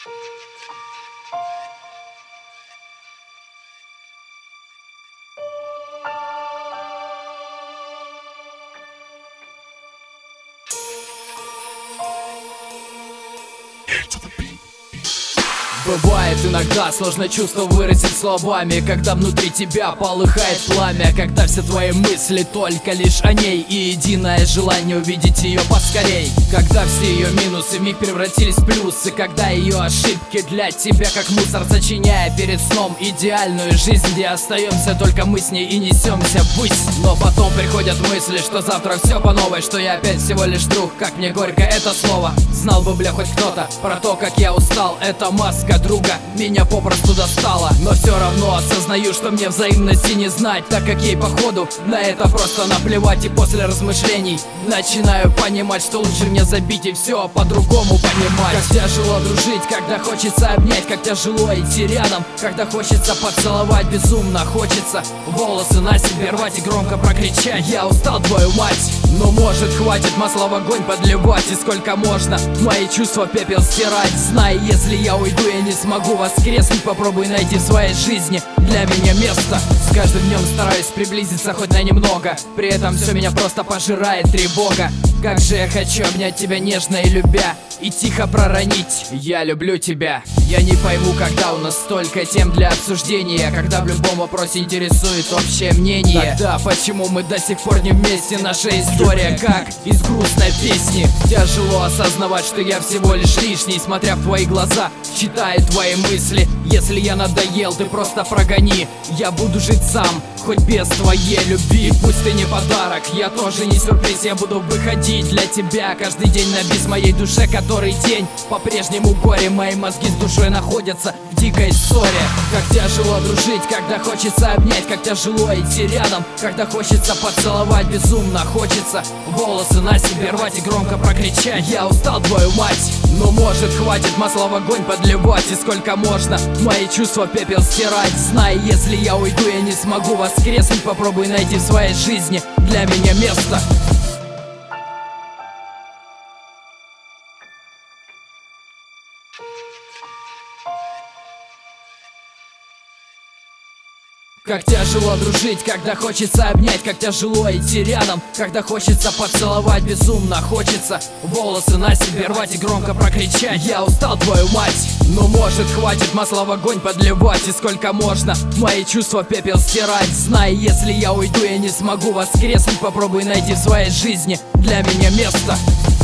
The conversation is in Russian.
Бывает иногда сложно чувство выразить словами, когда внутри тебя полыхает пламя, когда все твои мысли только лишь о ней и единое желание увидеть ее поскорей. Когда все ее минусы вмиг превратились в плюсы, когда ее ошибки для тебя как мусор, сочиняя перед сном идеальную жизнь, где остаемся только мы с ней и несемся ввысь. Но потом приходят мысли, что завтра все по новой, что я опять всего лишь друг, как мне горько это слово. Знал бы, бля, хоть кто-то про то, как я устал, эта маска друга меня попросту достала. Но все равно осознаю, что мне взаимности не знать, так как ей походу на это просто наплевать. И после размышлений начинаю понимать, что лучше мне забить и все по-другому понимать. Как тяжело дружить, когда хочется обнять, как тяжело идти рядом, когда хочется поцеловать, безумно хочется волосы на себе рвать и громко прокричать: я устал, твою мать! Ну может хватит масла в огонь подливать, и сколько можно мои чувства в пепел стирать. Знай, если я уйду, я не смогу воскреснуть. Попробуй найти в своей жизни для меня место. С каждым днем стараюсь приблизиться хоть на немного, при этом все меня просто пожирает тревога. Как же я хочу обнять тебя нежно и любя, и тихо проронить: я люблю тебя. Я не пойму, когда у нас столько тем для обсуждения, когда в любом вопросе интересует общее мнение. Тогда почему мы до сих пор не вместе? Наша история как из грустной песни. Тяжело осознавать, что я всего лишь лишний, смотря в твои глаза, читая твои мысли. Если я надоел, ты просто прогони, я буду жить сам, хоть без твоей любви. Пусть ты не подарок, я тоже не сюрприз, я буду выходить для тебя каждый день на бис моей душе, который день по-прежнему горе. Мои мозги с душой находятся в дикой ссоре. Как тяжело дружить, когда хочется обнять, как тяжело идти рядом, когда хочется поцеловать, безумно хочется волосы на себе рвать и громко прокричать: я устал, твою мать! Ну может хватит масла в огонь подливать, и сколько можно мои чувства в пепел стирать. Знай, если я уйду, я не смогу воскреснуть. Попробуй найти в своей жизни для меня место. Как тяжело дружить, когда хочется обнять, как тяжело идти рядом, когда хочется поцеловать, безумно хочется волосы на себе рвать и громко прокричать: я устал, твою мать! Ну может хватит масла в огонь подливать, и сколько можно мои чувства в пепел стирать. Знай, если я уйду, я не смогу воскреснуть. Попробуй найти в своей жизни для меня место.